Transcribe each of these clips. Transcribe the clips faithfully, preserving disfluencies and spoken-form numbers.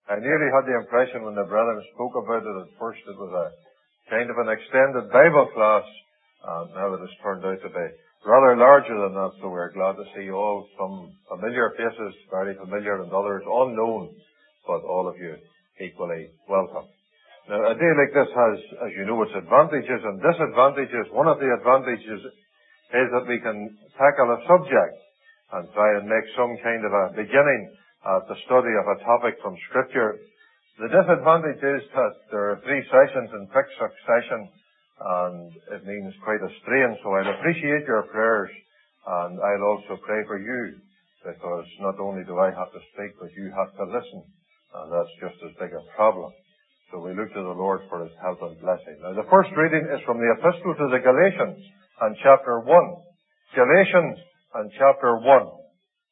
I nearly had the impression when the brethren spoke about it at first it was a kind of an extended Bible class, and now it has turned out to be rather larger than that, so we're glad to see you all, some familiar faces, very familiar, and others unknown, but all of you equally welcome. Now, a day like this has, as you know, its advantages and disadvantages. One of the advantages is that we can tackle a subject and try and make some kind of a beginning at the study of a topic from Scripture. The disadvantage is that there are three sessions in quick succession, and it means quite a strain, so I'll appreciate your prayers, and I'll also pray for you, because not only do I have to speak, but you have to listen, and that's just as big a problem. So we look to the Lord for His help and blessing. Now, the first reading is from the Epistle to the Galatians, and chapter one. Galatians, and chapter one.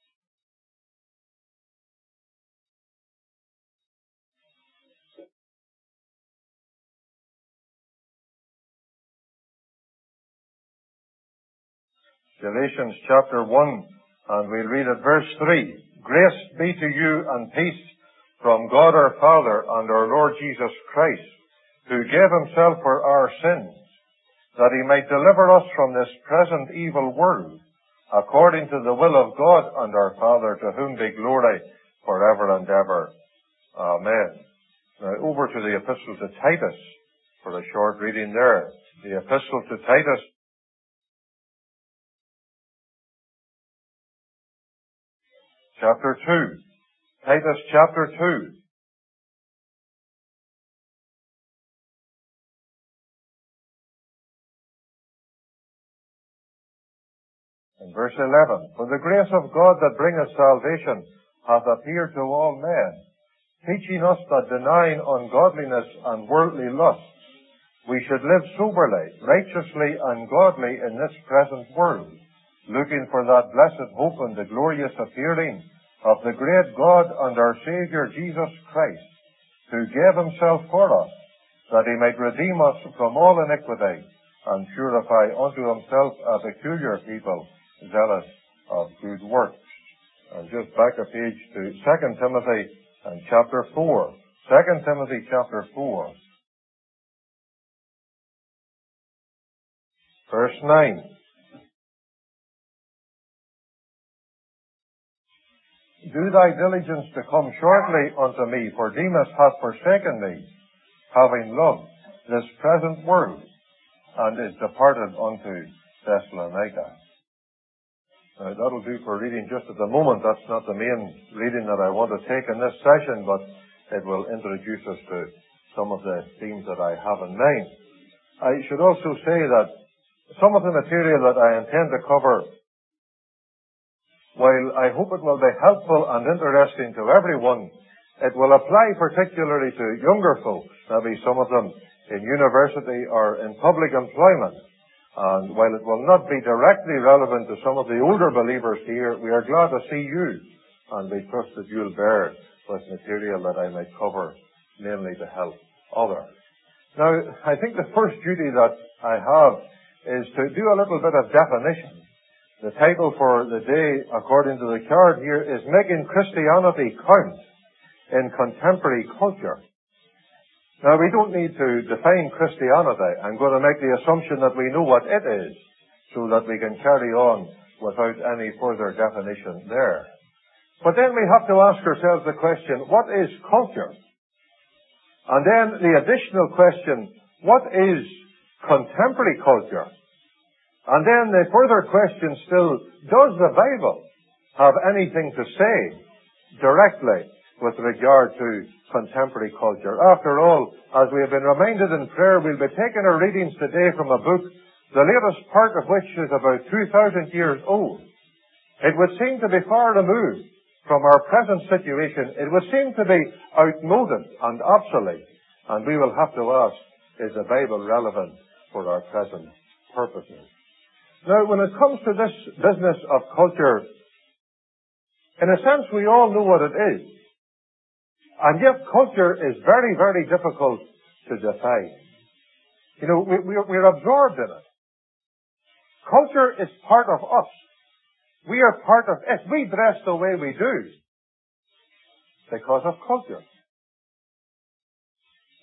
Galatians chapter one, and we'll read at verse three. Grace be to you and peace from God our Father and our Lord Jesus Christ, who gave Himself for our sins, that He might deliver us from this present evil world, according to the will of God and our Father, to whom be glory forever and ever. Amen. Now over to the Epistle to Titus for a short reading there. The Epistle to Titus, chapter two. Titus chapter two. And verse eleven. For the grace of God that bringeth salvation hath appeared to all men, teaching us that denying ungodliness and worldly lusts, we should live soberly, righteously, and godly in this present world, looking for that blessed hope and the glorious appearing of the great God and our Saviour Jesus Christ, who gave Himself for us, that He might redeem us from all iniquity, and purify unto Himself a peculiar people, zealous of good works. And just back a page to Second Timothy and chapter four. Second Timothy chapter four. Verse nine. Do thy diligence to come shortly unto me, for Demas hath forsaken me, having loved this present world, and is departed unto Thessalonica. Now, that'll do for reading just at the moment. That's not the main reading that I want to take in this session, but it will introduce us to some of the themes that I have in mind. I should also say that some of the material that I intend to cover, while I hope it will be helpful and interesting to everyone, it will apply particularly to younger folks, maybe some of them in university or in public employment. And while it will not be directly relevant to some of the older believers here, we are glad to see you, and we trust that you'll bear with material that I may cover, mainly to help others. Now, I think the first duty that I have is to do a little bit of definition. The title for the day, according to the card here, is Making Christianity Count in Contemporary Culture. Now, we don't need to define Christianity. I'm going to make the assumption that we know what it is, so that we can carry on without any further definition there. But then we have to ask ourselves the question, what is culture? And then the additional question, what is contemporary culture? And then the further question still, does the Bible have anything to say directly with regard to contemporary culture? After all, as we have been reminded in prayer, we'll be taking our readings today from a book, the latest part of which is about two thousand years old. It would seem to be far removed from our present situation. It would seem to be outmoded and obsolete. And we will have to ask, is the Bible relevant for our present purposes? Now, when it comes to this business of culture, in a sense, we all know what it is. And yet, culture is very, very difficult to define. You know, we, we're, we're absorbed in it. Culture is part of us. We are part of it. We dress the way we do because of culture.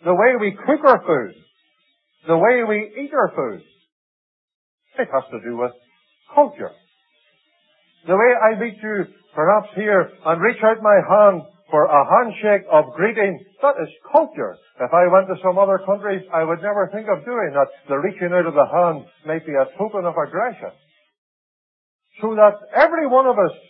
the way we cook our food, the way we eat our food. It has to do with culture. The way I meet you, perhaps here, and reach out my hand for a handshake of greeting, that is culture. If I went to some other countries, I would never think of doing that. The reaching out of the hand might be a token of aggression. So that every one of us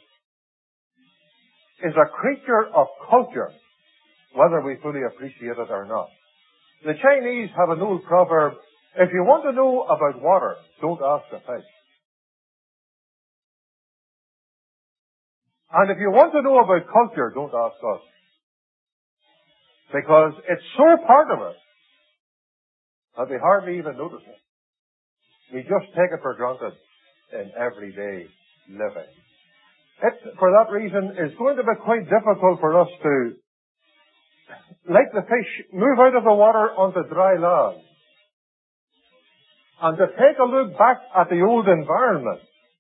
is a creature of culture, whether we fully appreciate it or not. The Chinese have an old proverb, if you want to know about water, don't ask a fish. And if you want to know about culture, don't ask us. Because it's so part of us that we hardly even notice it. We just take it for granted in everyday living. It, for that reason, is going to be quite difficult for us to, like the fish, move out of the water onto dry land. And to take a look back at the old environment.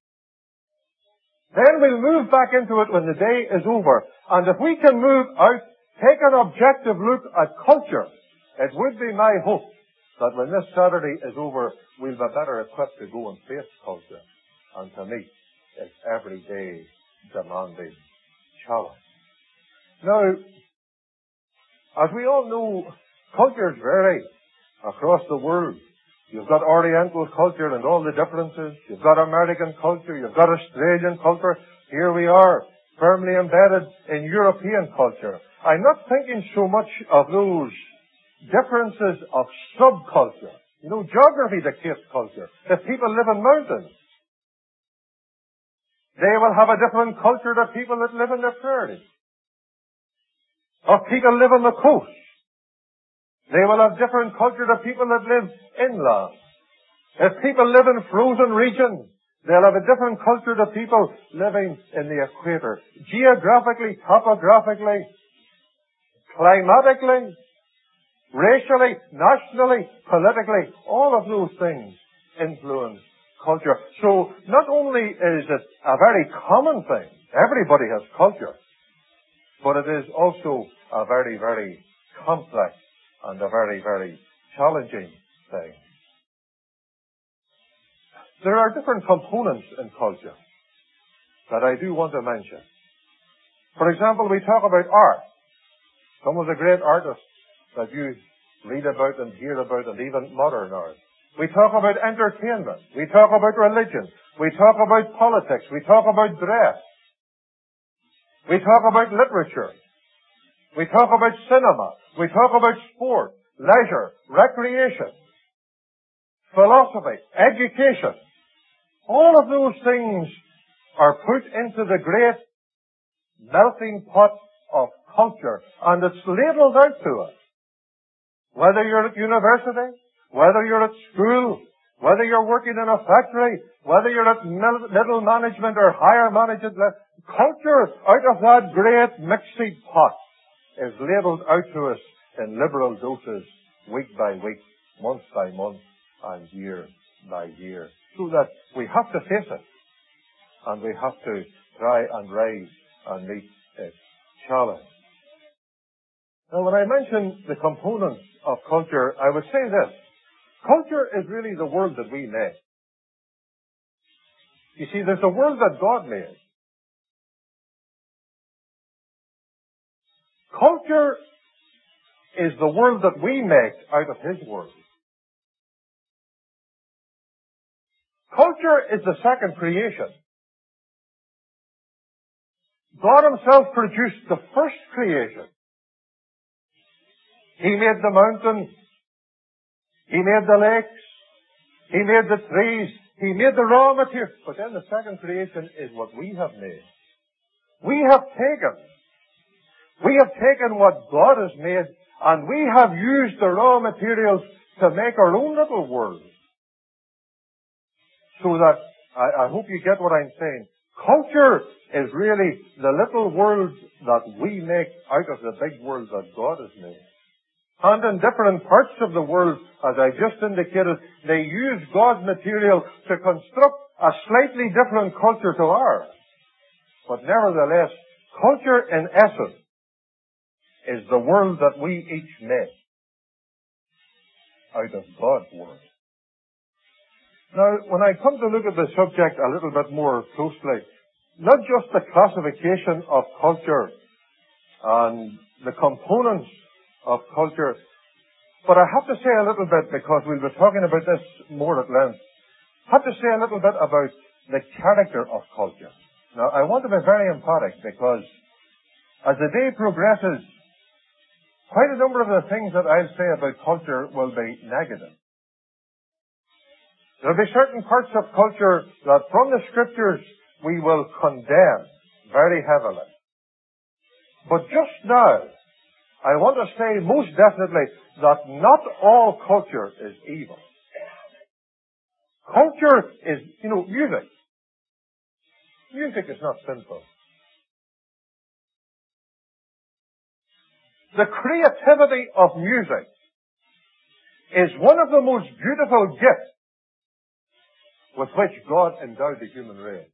Then we'll move back into it when the day is over. And if we can move out, take an objective look at culture, it would be my hope that when this Saturday is over, we'll be better equipped to go and face culture and to meet its everyday demanding challenge. Now, as we all know, cultures vary across the world. You've got Oriental culture and all the differences. You've got American culture. You've got Australian culture. Here we are, firmly embedded in European culture. I'm not thinking so much of those differences of subculture. You know, geography dictates culture. If people live in mountains, they will have a different culture than people that live in the prairies. If people live on the coast, they will have different culture than people that live inland. If people live in frozen regions, they'll have a different culture than people living in the equator. Geographically, topographically, climatically, racially, nationally, politically, all of those things influence culture. So not only is it a very common thing, everybody has culture, but it is also a very, very complex and a very, very challenging thing. There are different components in culture that I do want to mention. For example, we talk about art. Some of the great artists that you read about and hear about, and even modern art. We talk about entertainment. We talk about religion. We talk about politics. We talk about dress. We talk about literature. We talk about cinema. We talk about sport, leisure, recreation, philosophy, education. All of those things are put into the great melting pot of culture, and it's labelled out to us. Whether you're at university, whether you're at school, whether you're working in a factory, whether you're at middle management or higher management, culture out of that great mixing pot is labelled out to us in liberal doses, week by week, month by month, and year by year. So that we have to face it, and we have to try and rise and meet its challenge. Now, when I mention the components of culture, I would say this. Culture is really the world that we make. You see, there's a world that God made. Culture is the world that we make out of His world. Culture is the second creation. God Himself produced the first creation. He made the mountains. He made the lakes. He made the trees. He made the raw material. But then the second creation is what we have made. We have taken, we have taken what God has made, and we have used the raw materials to make our own little world. So that, I, I hope you get what I'm saying. Culture is really the little world that we make out of the big world that God has made. And in different parts of the world, as I just indicated, they use God's material to construct a slightly different culture to ours. But nevertheless, culture in essence is the world that we each make. out of God's Word. Now, when I come to look at the subject a little bit more closely, not just the classification of culture and the components of culture, but I have to say a little bit, because we'll be talking about this more at length, I have to say a little bit about the character of culture. Now, I want to be very emphatic, because as the day progresses, quite a number of the things that I'll say about culture will be negative. There'll be certain parts of culture that from the Scriptures we will condemn very heavily. But just now, I want to say most definitely that not all culture is evil. Culture is, you know, music. Music is not sinful. The creativity of music is one of the most beautiful gifts with which God endowed the human race.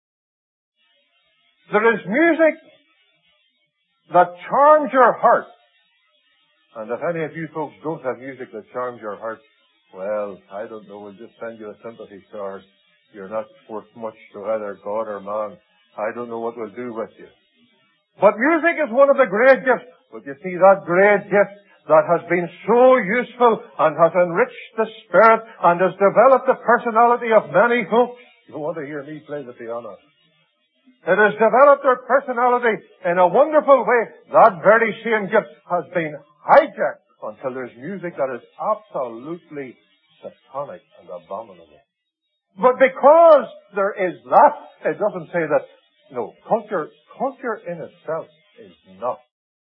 There is music that charms your heart. And if any of you folks don't have music that charms your heart, well, I don't know, we'll just send you a sympathy card. You're not worth much to either God or man. I don't know what we'll do with you. But music is one of the great gifts. But you see, that great gift that has been so useful and has enriched the spirit and has developed the personality of many folks. You want to hear me play the piano? It has developed their personality in a wonderful way. That very same gift has been hijacked until there's music that is absolutely satanic and abominable. But because there is that, it doesn't say that, no, culture, culture in itself is not,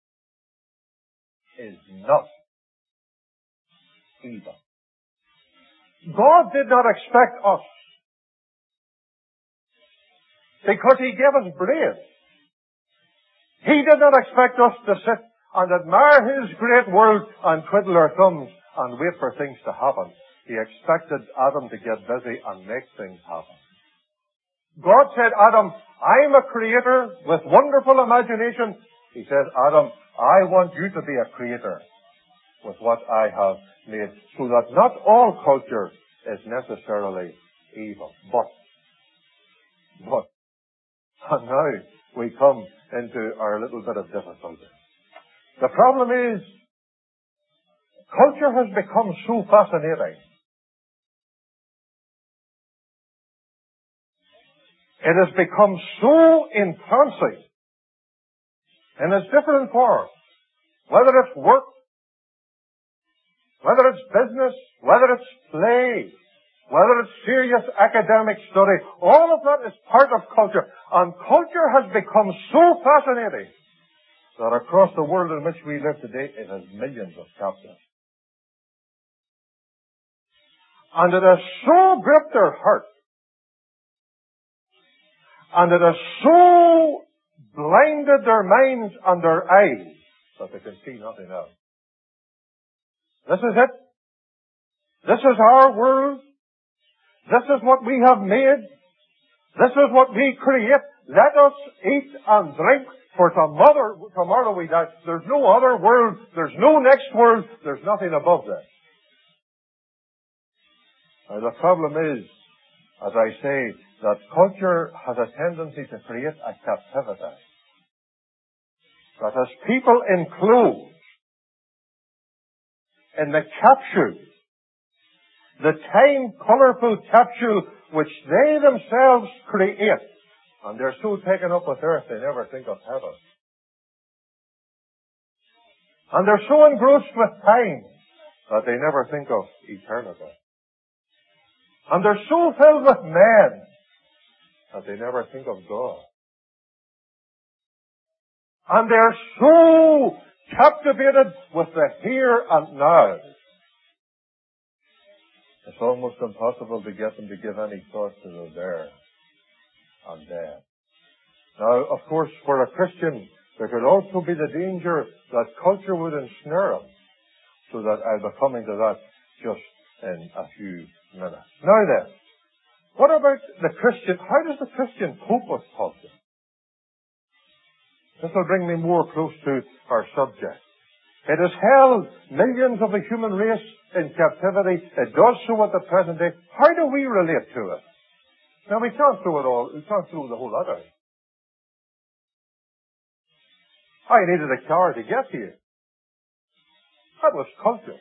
is not evil. God did not expect us, because He gave us brains. He did not expect us to sit and admire His great world and twiddle our thumbs and wait for things to happen. He expected Adam to get busy and make things happen. God said, Adam, I'm a creator with wonderful imagination. He said, Adam, I want you to be a creator with what I have made, so that not all culture is necessarily evil. But, but, and now we come into our little bit of difficulty. The problem is, culture has become so fascinating. It has become so entrancing in its different forms. Whether it's work, whether it's business, whether it's play, whether it's serious academic study, all of that is part of culture. And culture has become so fascinating that across the world in which we live today, it has millions of captives. And it has so gripped their heart, and it has so blinded their minds and their eyes that they can see nothing else. This is it. This is our world. This is what we have made. This is what we create. Let us eat and drink, for tomorrow, tomorrow we die. There's no other world. There's no next world. There's nothing above this. Now the problem is, as I say, that culture has a tendency to create a captivity. That as people enclose in the capsule, the time colorful capsule which they themselves create, and they're so taken up with earth they never think of heaven. And they're so engrossed with time that they never think of eternity. And they're so filled with men that they never think of God. And they're so captivated with the here and now. It's almost impossible to get them to give any thought to the there and there. Now, of course, for a Christian, there could also be the danger that culture would ensnare them, so that I'll be coming to that just in a few minutes. Now then, what about the Christian? How does the Christian cope with culture? This will bring me more close to our subject. It has held millions of the human race in captivity. It does so at the present day. How do we relate to it? Now, we can't throw it all, we can't throw the whole lot out. I needed a car to get here. That was culture.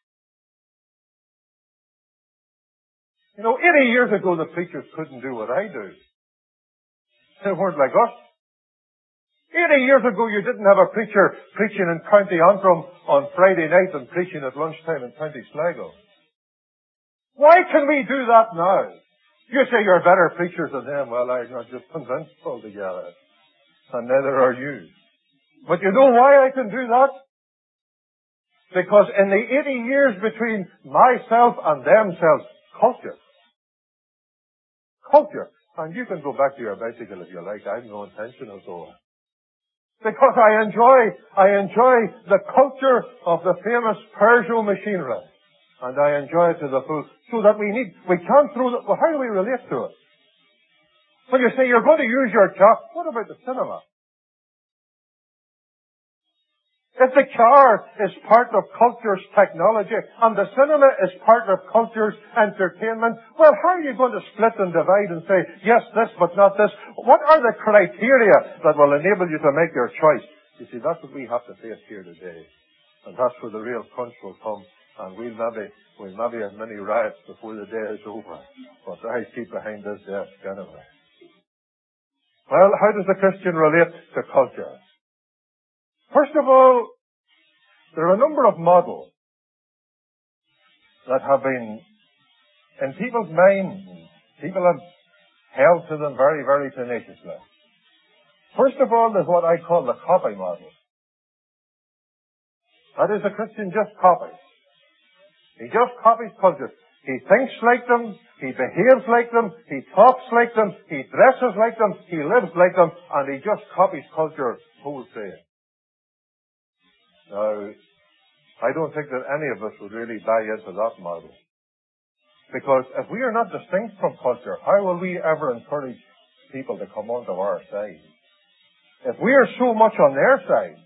You know, eighty years ago, the preachers couldn't do what I do. They weren't like us. eighty years ago, you didn't have a preacher preaching in County Antrim on Friday night and preaching at lunchtime in County Sligo. Why can we do that now? You say you're better preachers than them. Well, I'm not just convinced altogether. And neither are you. But you know why I can do that? Because in the eighty years between myself and themselves, culture. Culture. And you can go back to your bicycle if you like. I have no intention of going. Because I enjoy, I enjoy the culture of the famous Peugeot machinery. And I enjoy it to the full. So that we need, we can't throw the, well, how do we relate to it? When you say you're going to use your car, what about the cinema? If the car is part of culture's technology and the cinema is part of culture's entertainment, well, how are you going to split and divide and say, yes, this, but not this? What are the criteria that will enable you to make your choice? You see, that's what we have to face here today. And that's where the real crunch will come. And we'll maybe, we'll maybe have many riots before the day is over. But I keep behind this desk anyway. Well, how does the Christian relate to culture? First of all, there are a number of models that have been in people's minds. People have held to them very, very tenaciously. First of all, there's what I call the copy model. That is, the Christian just copies. He just copies culture. He thinks like them, he behaves like them, he talks like them, he dresses like them, he lives like them, and he just copies culture wholesale. Now, I don't think that any of us would really buy into that model. Because if we are not distinct from culture, how will we ever encourage people to come onto our side? If we are so much on their side,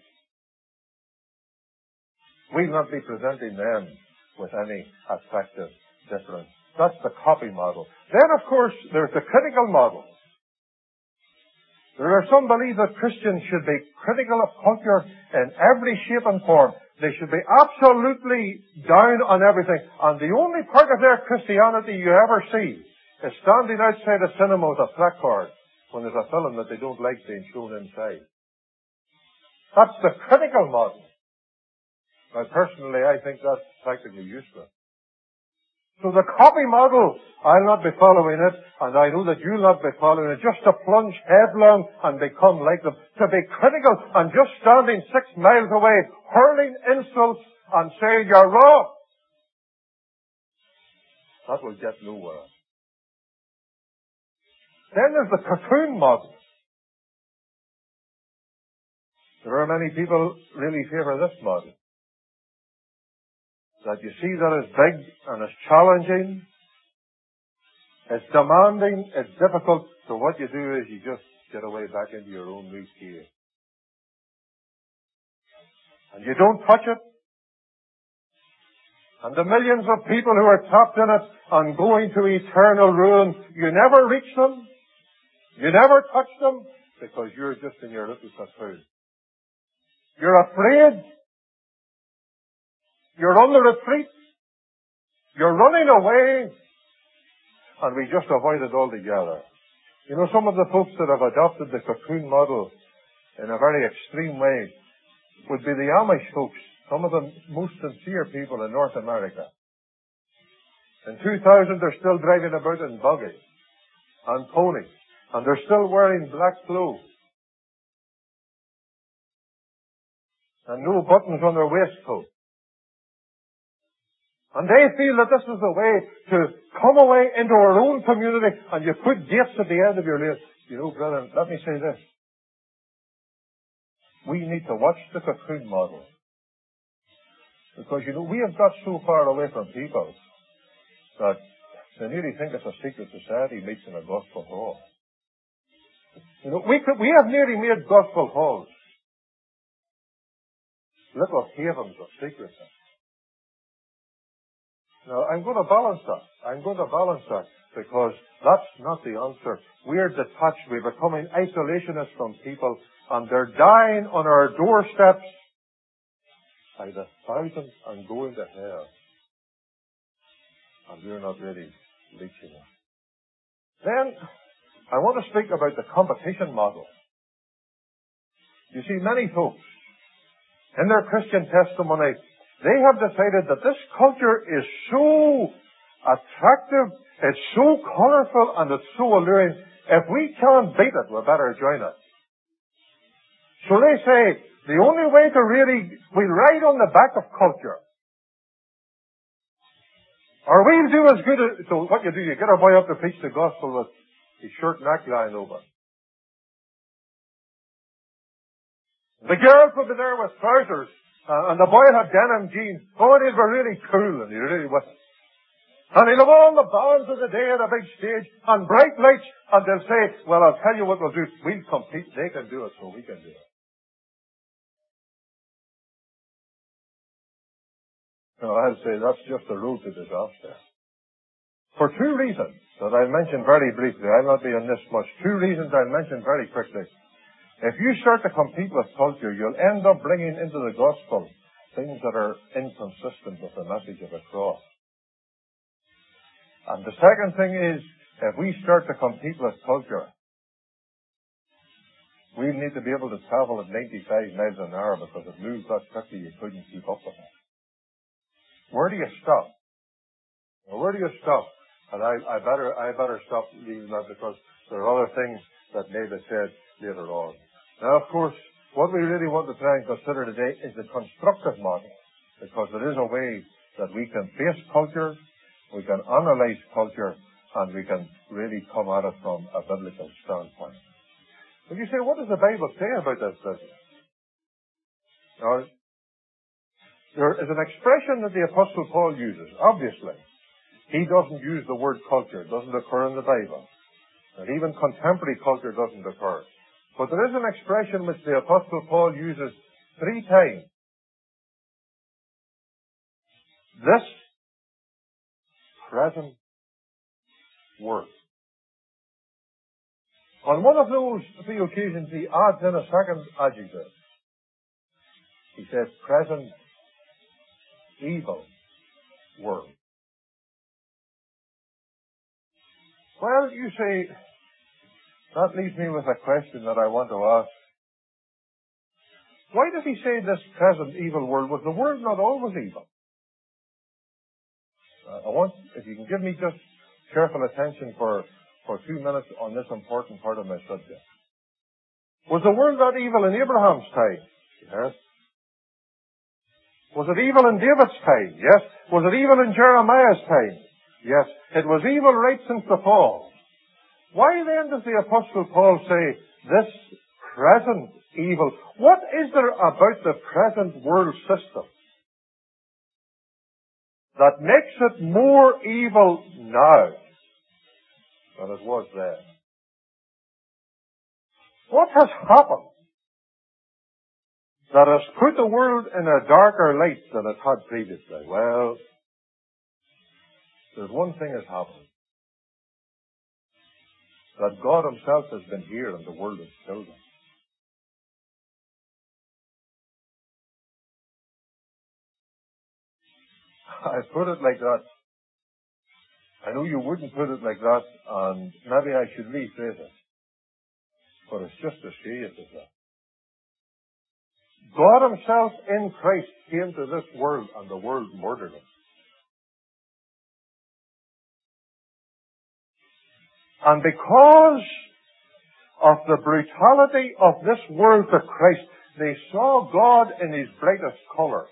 we'll not be presenting them with any effective difference. That's the copy model. Then, of course, there's the critical model. There are some believe that Christians should be critical of culture in every shape and form. They should be absolutely down on everything. And the only part of their Christianity you ever see is standing outside a cinema with a placard when there's a film that they don't like being shown inside. That's the critical model. Now, personally, I think that's practically useless. So the copy model, I'll not be following it, and I know that you'll not be following it, just to plunge headlong and become like them. To be critical and just standing six miles away, hurling insults and saying you're wrong. That will get nowhere. Then there's the cocoon model. There are many people really favor this model. That you see that it's big and it's challenging, it's demanding, it's difficult, so what you do is you just get away back into your own wee cave. And you don't touch it. And the millions of people who are trapped in it and going to eternal ruin, you never reach them, you never touch them, because you're just in your little cocoon. You're afraid. You're on the retreat. You're running away. And we just avoid it altogether. You know, some of the folks that have adopted the cocoon model in a very extreme way would be the Amish folks, some of the most sincere people in North America. In two thousand, they're still driving about in buggies and ponies. And they're still wearing black clothes. And no buttons on their waistcoat. And they feel that this is the way to come away into our own community, and you put gates at the end of your lane. You know, brethren, let me say this. We need to watch the cocoon model. Because, you know, we have got so far away from people that they nearly think it's a secret society meets in a gospel hall. You know, we could, we have nearly made gospel halls little havens of secrecy. Now, I'm going to balance that. I'm going to balance that because that's not the answer. We're detached. We're becoming isolationists from people, and they're dying on our doorsteps by the thousands and going to hell. And we're not really reaching them. Then, I want to speak about the competition model. You see, many folks, in their Christian testimony, they have decided that this culture is so attractive, it's so colorful, and it's so alluring. If we can't beat it, we better join it. So they say, the only way to really, we ride on the back of culture. Or we'll do as good as, so what you do, you get a boy up to preach the gospel with his shirt neckline over. The girl could be there with trousers, uh, and the boy had denim jeans. Oh, and he'd be really cool, and he really was. And he'll have all the balance of the day on a big stage, and bright lights, and they'll say, well, I'll tell you what we'll do. We'll compete. They can do it, so we can do it. No, I'll say that's just the road to disaster. For two reasons that I'll mention very briefly. I'll not be on this much. Two reasons I'll mention very quickly. If you start to compete with culture, you'll end up bringing into the gospel things that are inconsistent with the message of the cross. And the second thing is, if we start to compete with culture, we need to be able to travel at ninety-five miles an hour because it moves that quickly you couldn't keep up with it. Where do you stop? Well, where do you stop? And I, I better, I better stop leaving that because there are other things that may be said later on. Now, of course, what we really want to try and consider today is the constructive model, because there is a way that we can face culture, we can analyze culture, and we can really come at it from a biblical standpoint. But you say, what does the Bible say about this business? Now, there is an expression that the Apostle Paul uses. Obviously, he doesn't use the word culture. It doesn't occur in the Bible. And even contemporary culture doesn't occur. But there is an expression which the Apostle Paul uses three times. This present world. On one of those three occasions, he adds in a second adjective. He says, present evil world. Well, you say, that leaves me with a question that I want to ask. Why does he say this present evil world? Was the world not always evil? Uh, I want, if you can give me just careful attention for, for two minutes on this important part of my subject. Was the world not evil in Abraham's time? Yes. Was it evil in David's time? Yes. Was it evil in Jeremiah's time? Yes. It was evil right since the fall. Why then does the Apostle Paul say, this present evil? What is there about the present world system that makes it more evil now than it was then? What has happened that has put the world in a darker light than it had previously? Well, there's one thing has happened. That God himself has been here and the world has killed him. I put it like that. I know you wouldn't put it like that, and maybe I should rephrase it. But it's just as serious as that. God himself in Christ came to this world and the world murdered him. And because of the brutality of this world to Christ, they saw God in his brightest color.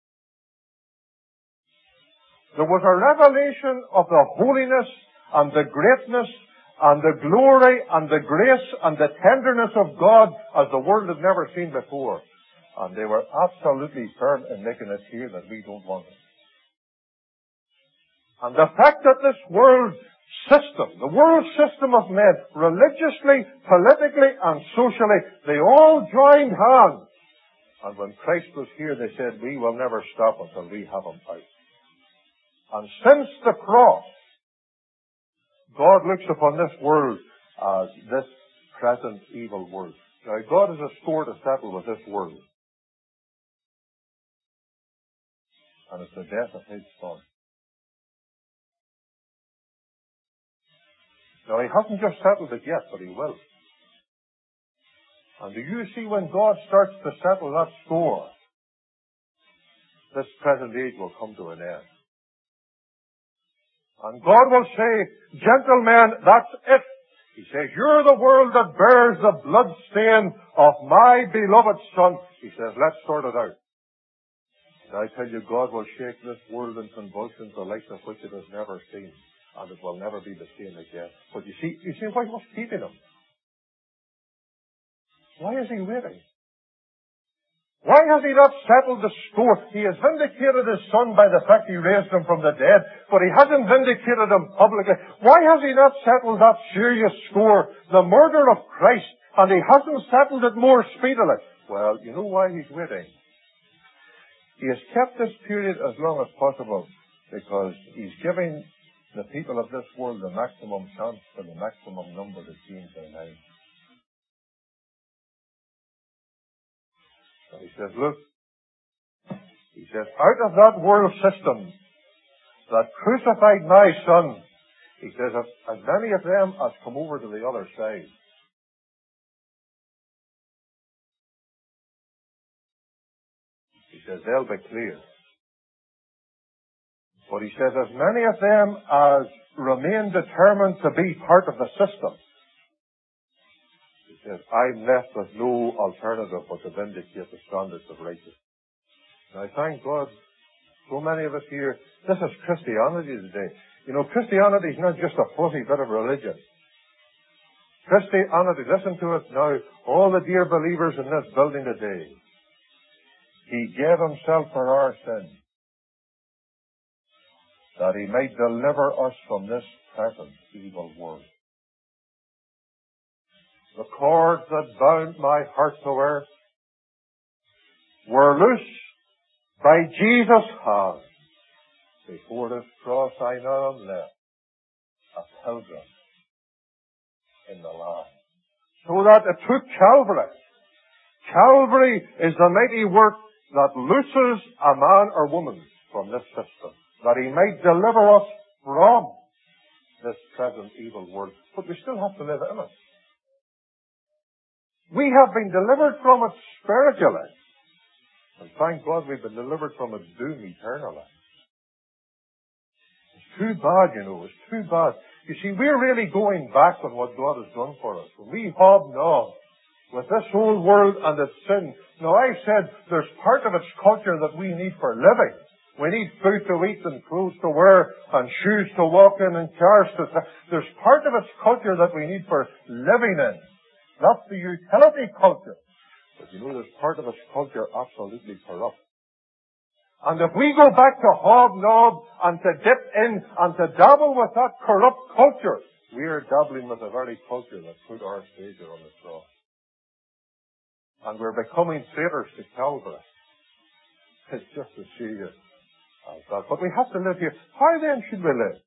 There was a revelation of the holiness and the greatness and the glory and the grace and the tenderness of God as the world had never seen before. And they were absolutely firm in making it clear that we don't want it. And the fact that this world system, the world system of men, religiously, politically, and socially, they all joined hands And when Christ was here, they said, we will never stop until we have him out. And since the cross, God looks upon this world as this present evil world. Now, God has a score to settle with this world. And it's the death of his Son. Now, he hasn't just settled it yet, but he will. And do you see, when God starts to settle that score, this present age will come to an end. And God will say, gentlemen, that's it. He says, you're the world that bears the blood stain of my beloved Son. He says, let's sort it out. And I tell you, God will shake this world in convulsions, the likes of which it has never seen. And it will never be the same again. But you see, you see why what's keeping him? Why is he waiting? Why has he not settled the score? He has vindicated his Son by the fact he raised him from the dead, but he hasn't vindicated him publicly. Why has he not settled that serious score, the murder of Christ, and he hasn't settled it more speedily? Well, you know why he's waiting? He has kept this period as long as possible because he's giving the people of this world the maximum chance for the maximum number to change their minds. And he says, look, he says, out of that world system that crucified my Son, he says, as many of them as come over to the other side, he says, they'll be clear. But he says, as many of them as remain determined to be part of the system, he says, I'm left with no alternative but to vindicate the standards of righteousness. And I thank God, so many of us here, this is Christianity today. You know, Christianity is not just a fuzzy bit of religion. Christianity, listen to it now, all the dear believers in this building today, he gave himself for our sins, that he might deliver us from this present evil world. The cords that bound my heart to earth were loose by Jesus' hand. Before this cross I now am left, a pilgrim in the land. So that it took Calvary. Calvary is the mighty work that looses a man or woman from this system, that he might deliver us from this present evil world. But we still have to live in it. We have been delivered from it spiritually. And thank God we've been delivered from its doom eternally. It's too bad, you know, it's too bad. You see, we're really going back on what God has done for us. When we hobnob with this whole world and its sin. Now, I've said there's part of its culture that we need for living. We need food to eat and clothes to wear and shoes to walk in and cars to... There's part of its culture that we need for living in. That's the utility culture. But you know, there's part of its culture absolutely corrupt. And if we go back to hobnob and to dip in and to dabble with that corrupt culture, we are dabbling with the very culture that put our Savior on the cross. And we're becoming traitors to Calvary. It's just as serious as that. But we have to live here. How then should we live?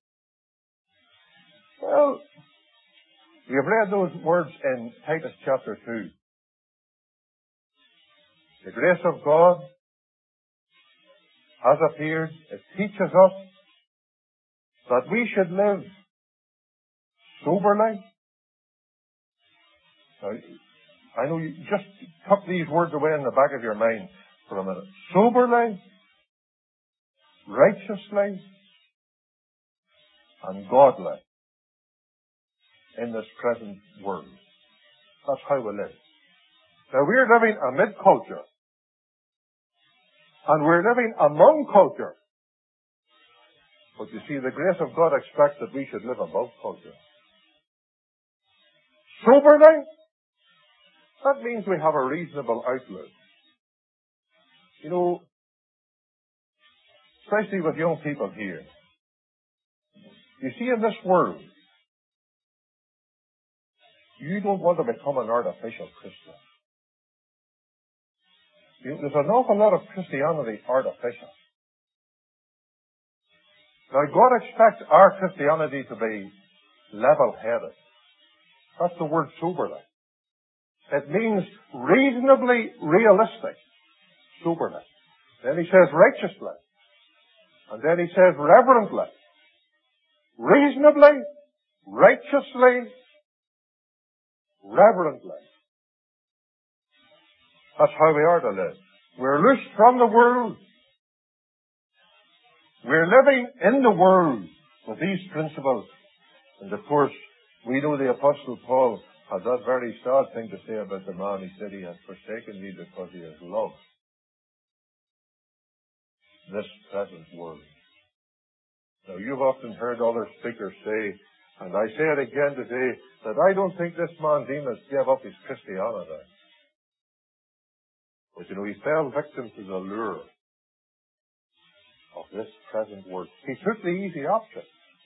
Well, we have read those words in Titus chapter two. The grace of God has appeared. It teaches us that we should live soberly. Now, I know you just tuck these words away in the back of your mind for a minute. Soberly, righteously, and godly in this present world. That's how we live. Now, we're living amid culture. And we're living among culture. But you see, the grace of God expects that we should live above culture. Soberly, that means we have a reasonable outlook. You know, especially with young people here. You see, in this world, you don't want to become an artificial Christian. You, there's an awful lot of Christianity artificial. Now, God expects our Christianity to be level-headed. That's the word soberly. It means reasonably realistic. Soberly. Then he says righteously. And then he says reverently. Reasonably, righteously, reverently. That's how we are to live. We're loosed from the world. We're living in the world with these principles. And of course, we know the Apostle Paul had that very sad thing to say about the man. He said he has forsaken me because he has loved this present world. Now, you've often heard other speakers say, and I say it again today, that I don't think this man Demas gave up his Christianity. But you know, he fell victim to the lure of this present world. He took the easy option.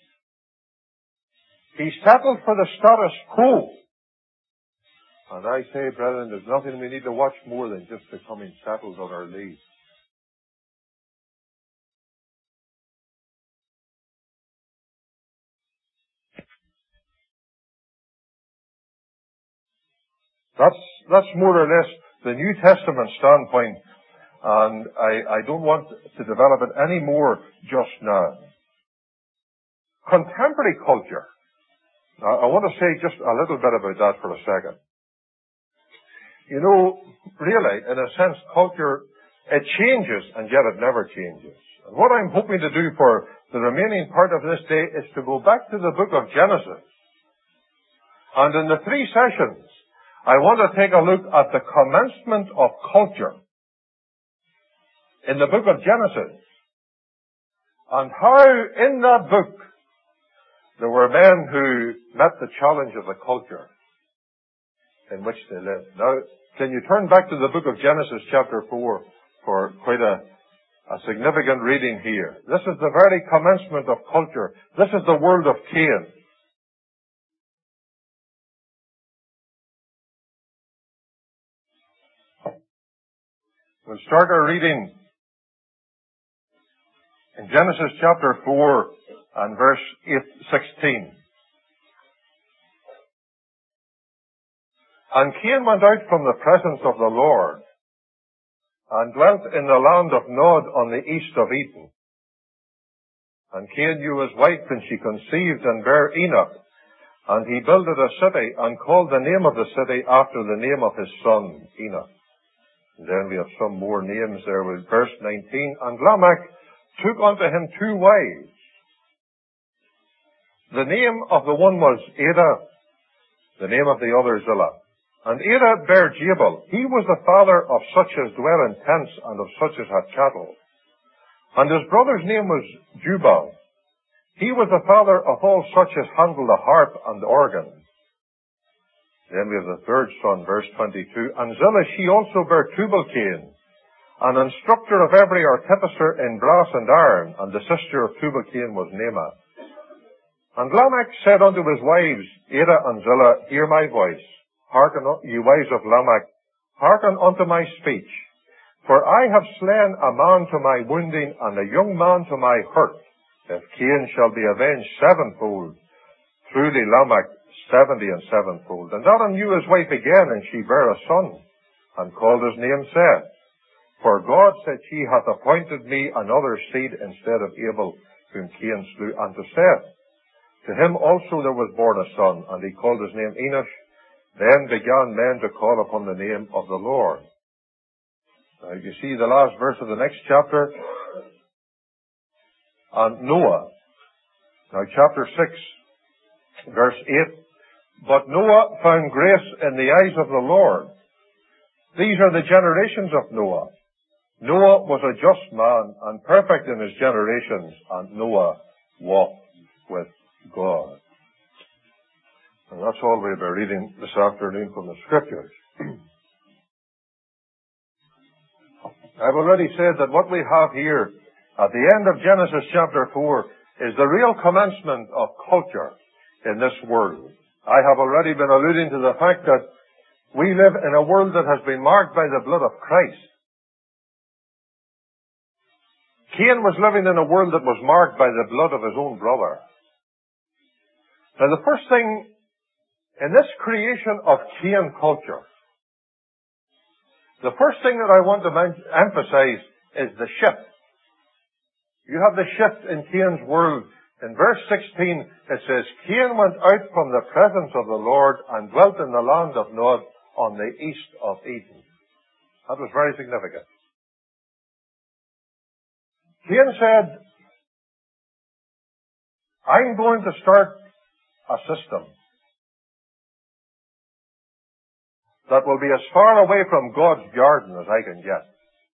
He settled for the status quo. And I say, brethren, there's nothing we need to watch more than just becoming settled on our leaves. That's, that's more or less the New Testament standpoint, and I, I don't want to develop it any more just now. Contemporary culture. Now, I want to say just a little bit about that for a second. You know, really, in a sense, culture, it changes, and yet it never changes. And what I'm hoping to do for the remaining part of this day is to go back to the book of Genesis. And in the three sessions, I want to take a look at the commencement of culture in the book of Genesis, and how in that book there were men who met the challenge of the culture in which they lived. Now, can you turn back to the book of Genesis chapter four for quite a, a significant reading here. This is the very commencement of culture. This is the world of Cain. We'll start our reading in Genesis chapter four and verse eight, sixteen. And Cain went out from the presence of the Lord and dwelt in the land of Nod on the east of Eden. And Cain knew his wife, and she conceived and bare Enoch. And he builded a city and called the name of the city after the name of his son, Enoch. And then we have some more names there with verse nineteen. And Lamech took unto him two wives. The name of the one was Adah, the name of the other Zillah. And Adah bare Jabal. He was the father of such as dwell in tents and of such as had cattle. And his brother's name was Jubal. He was the father of all such as handle the harp and the organ. Then we have the third son, verse twenty-two. And Zillah, she also bare Tubal-Cain, an instructor of every artificer in brass and iron, and the sister of Tubal-Cain was Naamah. And Lamech said unto his wives, Adah and Zillah, hear my voice. Hearken, ye wives of Lamech, hearken unto my speech. For I have slain a man to my wounding, and a young man to my hurt. If Cain shall be avenged sevenfold, truly Lamech seventy and sevenfold. And Adam knew his wife again, and she bare a son, and called his name Seth. For God said, she hath appointed me another seed instead of Abel, whom Cain slew, unto Seth. To him also there was born a son, and he called his name Enosh. Then began men to call upon the name of the Lord. Now you see the last verse of the next chapter. And Noah. Now chapter six, verse eight. But Noah found grace in the eyes of the Lord. These are the generations of Noah. Noah was a just man and perfect in his generations, and Noah walked with God. And that's all we'll be reading this afternoon from the Scriptures. I've already said that what we have here at the end of Genesis chapter four is the real commencement of culture in this world. I have already been alluding to the fact that we live in a world that has been marked by the blood of Christ. Cain was living in a world that was marked by the blood of his own brother. Now, the first thing in this creation of Cain culture, the first thing that I want to men- emphasize is the shift. You have the shift in Cain's world. In verse sixteen, it says, Cain went out from the presence of the Lord and dwelt in the land of Nod on the east of Eden. That was very significant. Cain said, I'm going to start a system that will be as far away from God's garden as I can get.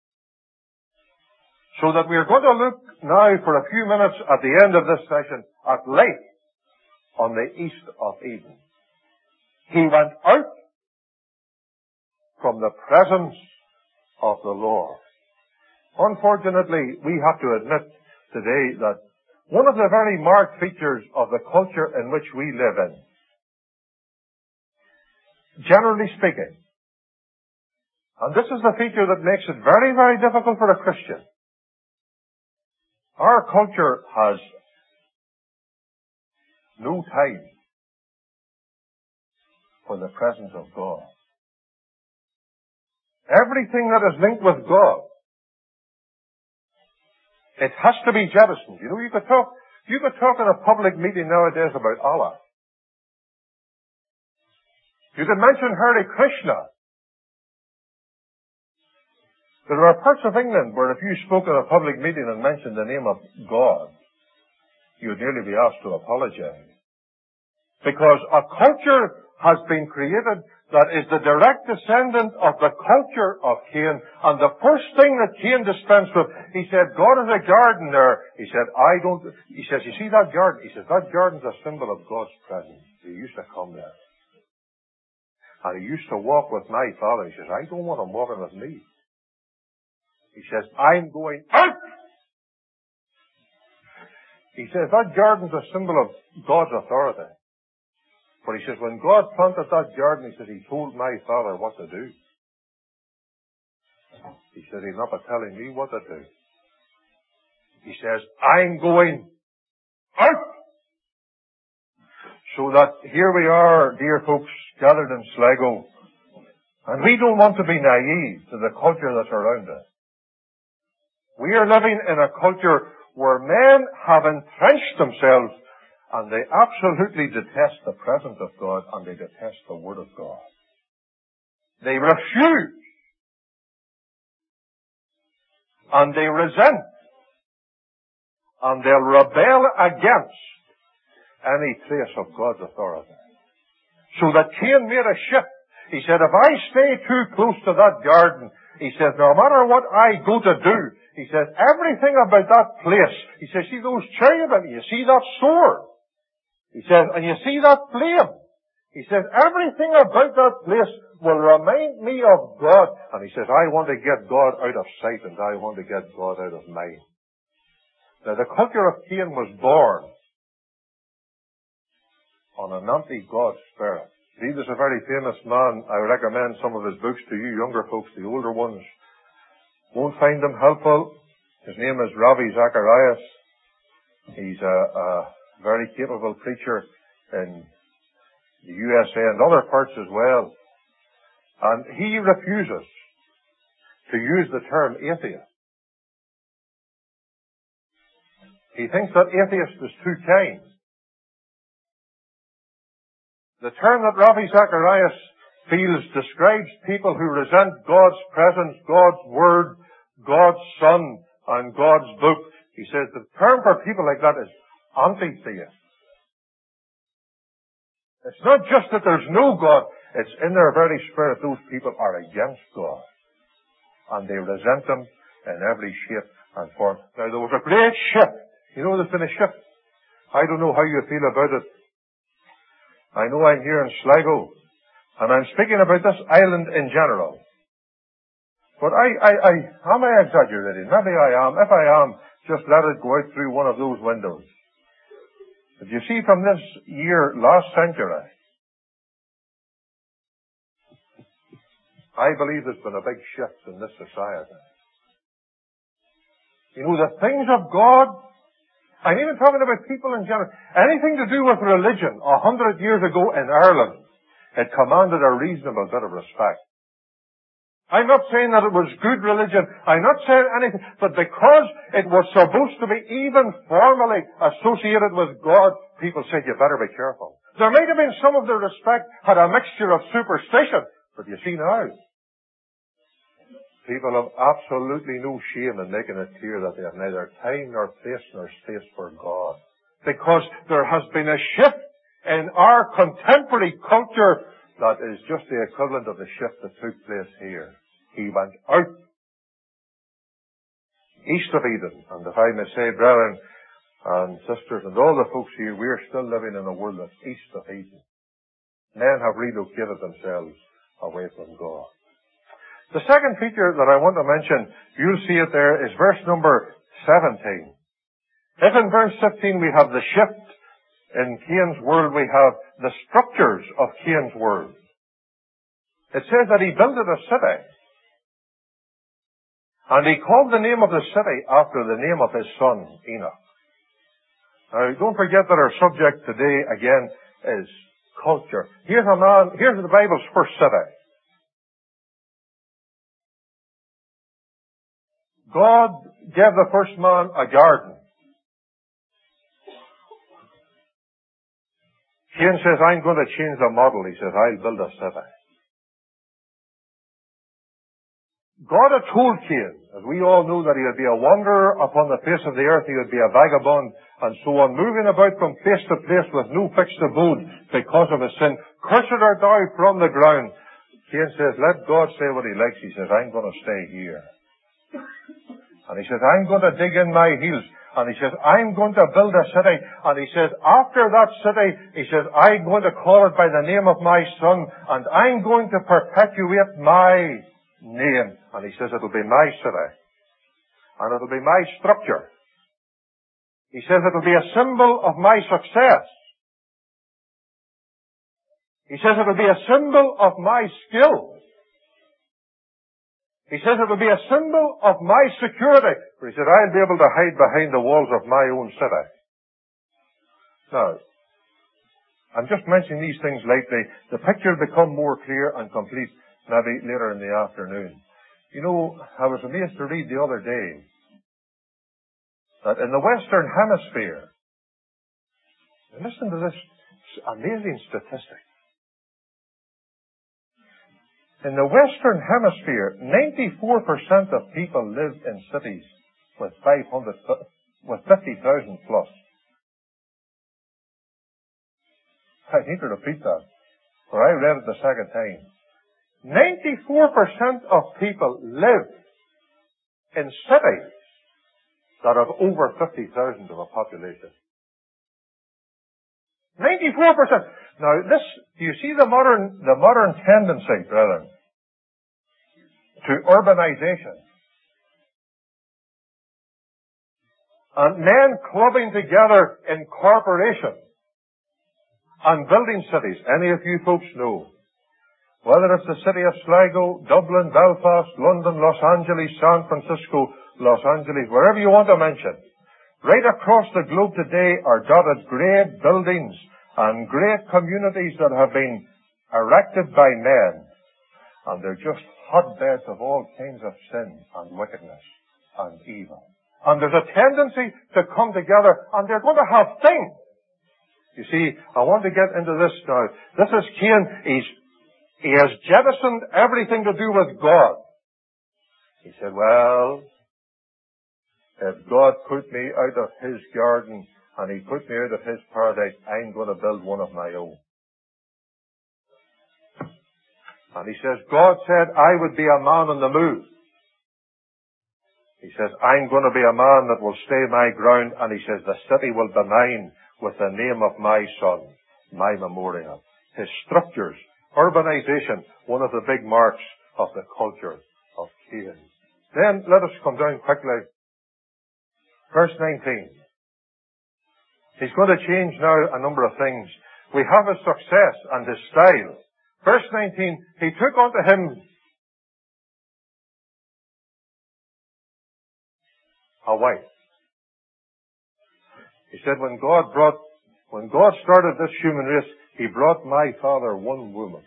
So that we're going to look now for a few minutes at the end of this session at light on the east of Eden. He went out from the presence of the Lord. Unfortunately, we have to admit today that one of the very marked features of the culture in which we live in, generally speaking, and this is the feature that makes it very, very difficult for a Christian, our culture has no time for the presence of God. Everything that is linked with God, it has to be jettisoned. You know, you could talk, you could talk in a public meeting nowadays about Allah. You could mention Hare Krishna. There are parts of England where if you spoke in a public meeting and mentioned the name of God, you would nearly be asked to apologize. Because a culture has been created that is the direct descendant of the culture of Cain. And the first thing that Cain dispensed with, he said, God is a garden there. He said, I don't, he says, you see that garden? He says, that garden's a symbol of God's presence. He used to come there. And he used to walk with my father. He says, I don't want him walking with me. He says, I'm going out. He says, that garden's a symbol of God's authority. But he says, when God planted that garden, he says, he told my father what to do. He said, he's not telling me what to do. He says, I'm going out. So that here we are, dear folks, gathered in Sligo, and we don't want to be naive to the culture that's around us. We are living in a culture where men have entrenched themselves and they absolutely detest the presence of God and they detest the Word of God. They refuse and they resent and they'll rebel against any trace of God's authority. So that Cain made a shift. He said, if I stay too close to that garden, he says, no matter what I go to do, he says, everything about that place, he says, see those cherubim, you see that sword? He says, and you see that flame? He says, everything about that place will remind me of God. And he says, I want to get God out of sight and I want to get God out of mind. Now, the culture of Cain was born on an anti-God spirit. He was a very famous man. I recommend some of his books to you younger folks. The older ones won't find them helpful. His name is Ravi Zacharias. He's a, a very capable preacher in the U S A and other parts as well. And he refuses to use the term atheist. He thinks that atheist is too kind. The term that Ravi Zacharias feels describes people who resent God's presence, God's Word, God's Son, and God's book. He says the term for people like that is anti-theist. It's not just that there's no God, it's in their very spirit those people are against God. And they resent Him in every shape and form. Now there was a great shift. You know there's been a shift. I don't know how you feel about it. I know I'm here in Sligo, and I'm speaking about this island in general. But I, I, I, am I exaggerating? Maybe I am. If I am, just let it go out through one of those windows. But you see, from this year, last century, I believe there's been a big shift in this society. You know, the things of God, I'm even talking about people in general, anything to do with religion a hundred years ago in Ireland, it commanded a reasonable bit of respect. I'm not saying that it was good religion. I'm not saying anything. But because it was supposed to be even formally associated with God, people said, you better be careful. There might have been some of the respect had a mixture of superstition. But you see now, people have absolutely no shame in making it clear that they have neither time nor place nor space for God. Because there has been a shift in our contemporary culture that is just the equivalent of the shift that took place here. He went out east of Eden. And if I may say, brethren and sisters and all the folks here, we're still living in a world that's east of Eden. Men have relocated themselves away from God. The second feature that I want to mention, you'll see it there, is verse number seventeen. If in verse fifteen we have the shift in Cain's world, we have the structures of Cain's world. It says that he builded a city. And he called the name of the city after the name of his son, Enoch. Now, don't forget that our subject today, again, is culture. Here's a man, here's the Bible's first city. God gave the first man a garden. Cain says, I'm going to change the model. He says, I'll build a city. God had told Cain, as we all know, that he would be a wanderer upon the face of the earth, he would be a vagabond, and so on, moving about from place to place with no fixed abode because of his sin. Cursed art thou from the ground. Cain says, let God say what he likes. He says, I'm going to stay here. And he says, I'm going to dig in my heels. And he says, I'm going to build a city. And he says, after that city, he says, I'm going to call it by the name of my son, and I'm going to perpetuate my name. And he says, it'll be my city. And it'll be my structure. He says, it'll be a symbol of my success. He says, it'll be a symbol of my skill. He says, it'll be a symbol of my security. For he said, I'll be able to hide behind the walls of my own city. Now, I'm just mentioning these things lightly. The picture will become more clear and complete maybe later in the afternoon. You know, I was amazed to read the other day that in the Western Hemisphere, listen to this amazing statistic. In the Western Hemisphere, ninety-four percent of people live in cities with five hundred, with fifty thousand plus. I need to repeat that, for I read it the second time. ninety-four percent of people live in cities that have over fifty thousand of a population. ninety-four percent. Now this, do you see the modern, the modern tendency, brethren, to urbanization? And men clubbing together in corporations and building cities. Any of you folks know, whether it's the city of Sligo, Dublin, Belfast, London, Los Angeles, San Francisco, Los Angeles, wherever you want to mention, right across the globe today are dotted great buildings and great communities that have been erected by men. And they're just hotbeds of all kinds of sin and wickedness and evil. And there's a tendency to come together, and they're going to have things. You see, I want to get into this now. This is Cain. He's He has jettisoned everything to do with God. He said, well, if God put me out of his garden and he put me out of his paradise, I'm going to build one of my own. And he says, God said I would be a man on the move. He says, I'm going to be a man that will stay my ground. And he says, the city will be mine with the name of my son, my memorial. His structures, urbanization, one of the big marks of the culture of Cain. Then let us come down quickly. Verse nineteen. He's going to change now a number of things. We have his success and his style. Verse nineteen, he took unto him a wife. He said, when God brought, when God started this human race, He brought my father one woman.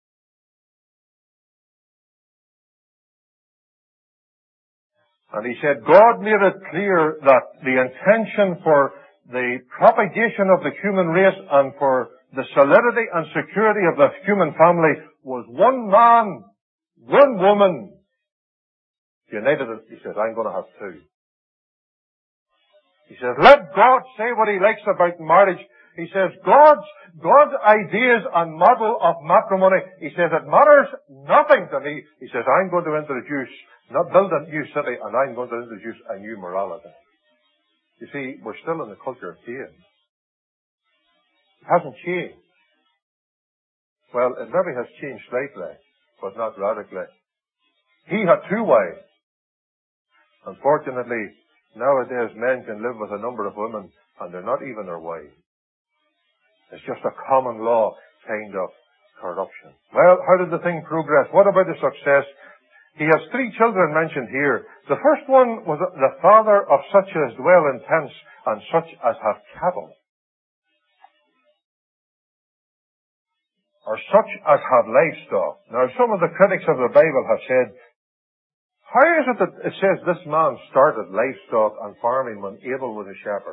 And he said, God made it clear that the intention for the propagation of the human race and for the solidity and security of the human family was one man, one woman, united. He says, I'm going to have two. He says, let God say what He likes about marriage. He says, God's, God's ideas and model of matrimony, He says, it matters nothing to me. He says, I'm going to introduce, not build a new city, and I'm going to introduce a new morality. You see, we're still in the culture of Cain. It hasn't changed. Well, it maybe has changed slightly, but not radically. He had two wives. Unfortunately, nowadays men can live with a number of women, and they're not even their wives. It's just a common law kind of corruption. Well, how did the thing progress? What about the success? He has three children mentioned here. The first one was the father of such as dwell in tents and such as have cattle. Or such as have livestock. Now, some of the critics of the Bible have said, how is it that it says this man started livestock and farming when Abel was a shepherd?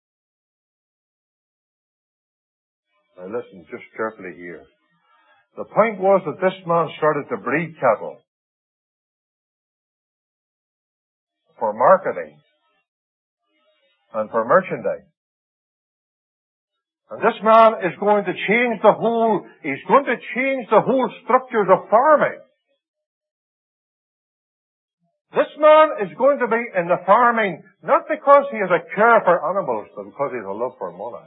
Now listen just carefully here. The point was that this man started to breed cattle for marketing and for merchandise. And this man is going to change the whole, he's going to change the whole structures of farming. This man is going to be in the farming not because he has a care for animals, but because he has a love for money.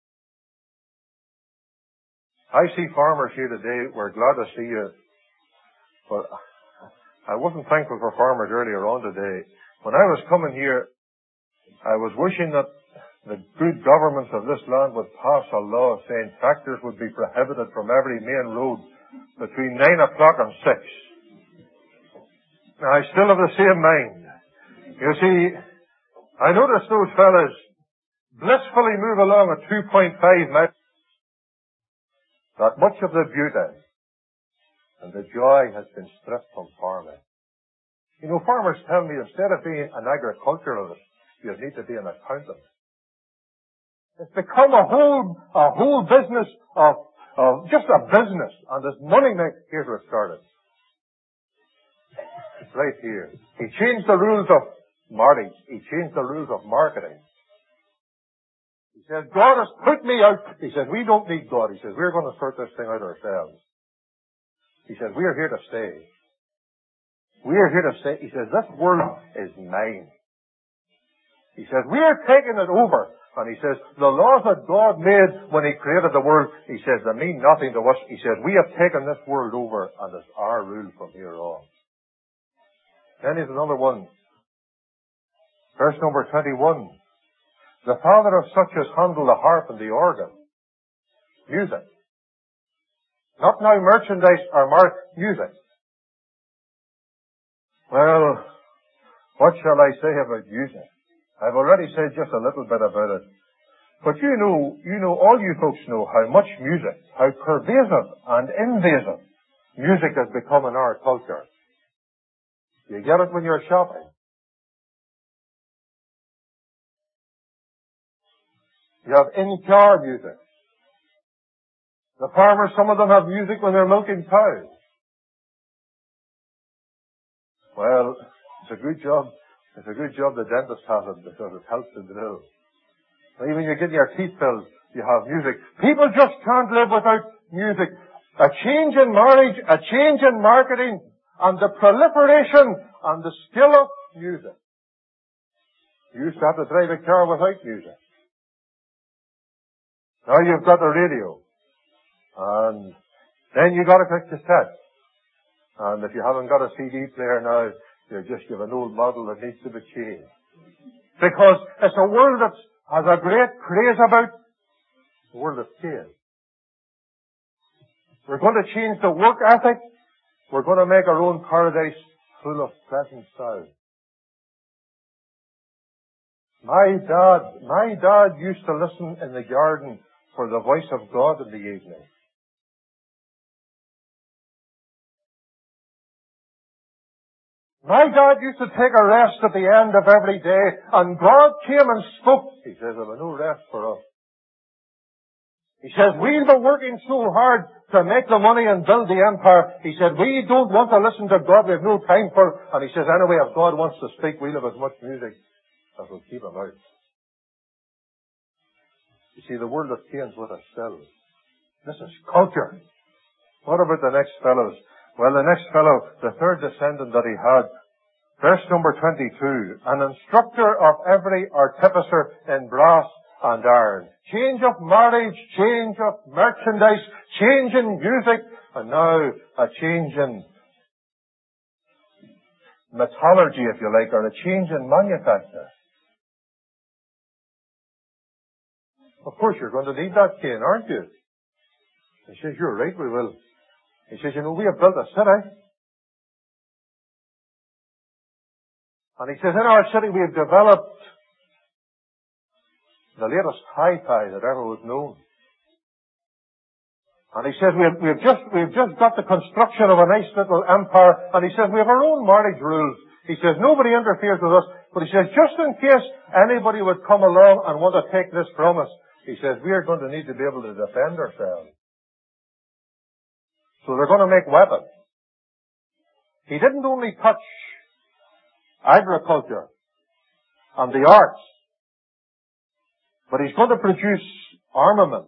I see farmers here today. We're glad to see you. But I wasn't thankful for farmers earlier on today. When I was coming here, I was wishing that the good governments of this land would pass a law saying tractors would be prohibited from every main road between nine o'clock and six. Now, I still have the same mind. You see, I notice those fellas blissfully move along at two point five miles. That much of the beauty and the joy has been stripped from farming. You know, farmers tell me instead of being an agriculturalist, you need to be an accountant. It's become a whole, a whole business of, of just a business, and this money make. Here's where it started. Right here. He changed the rules of marriage. He changed the rules of marketing. He says, God has put me out. He says, we don't need God. He says, we're going to sort this thing out ourselves. He says, we are here to stay. We are here to stay. He says, this world is mine. He says, we are taking it over. And he says, the laws that God made when He created the world, He says, they mean nothing to us. He says, we have taken this world over and it's our rule from here on. Then here's another one. Verse number twenty-one. The father of such as handle the harp and the organ. Music. Not now merchandise or mark, music. Well, what shall I say about music? I've already said just a little bit about it. But you know, you know, all you folks know how much music, how pervasive and invasive music has become in our culture. You get it when you're shopping. You have in-car music. The farmers, some of them have music when they're milking cows. Well, it's a good job. It's a good job the dentist has it because it helps in the nose. Even when you're getting your teeth filled, you have music. People just can't live without music. A change in marriage, a change in marketing, and the proliferation and the skill of music. You used to have to drive a car without music. Now you've got the radio. And then you got a cassette. And if you haven't got a C D player now, you just give an old model that needs to be changed. Because it's a world that has a great craze about the world of sin. We're going to change the work ethic. We're going to make our own paradise full of pleasant sound. My dad, my dad used to listen in the garden for the voice of God in the evening. My dad used to take a rest at the end of every day, and God came and spoke. He says, there was no rest for us. He says, we've been working so hard to make the money and build the empire. He said, we don't want to listen to God. We have no time for it. And he says, anyway, if God wants to speak, we'll have as much music as will keep him out. You see, the world of Cain's with us still. This is culture. What about the next fellows? Well, the next fellow, the third descendant that he had, verse number twenty-two, an instructor of every artificer in brass and iron. Change of marriage, change of merchandise, change in music, and now a change in metallurgy, if you like, or a change in manufacture. Of course, you're going to need that, Cain, aren't you? He says, you're right, we will. He says, you know, we have built a city. And he says, in our city we have developed the latest hi-fi that ever was known. And he says, we have, we have just, we have just got the construction of a nice little empire. And he says, we have our own marriage rules. He says, nobody interferes with us. But he says, just in case anybody would come along and want to take this from us, he says, we are going to need to be able to defend ourselves. So they're going to make weapons. He didn't only touch agriculture and the arts, but he's going to produce armament.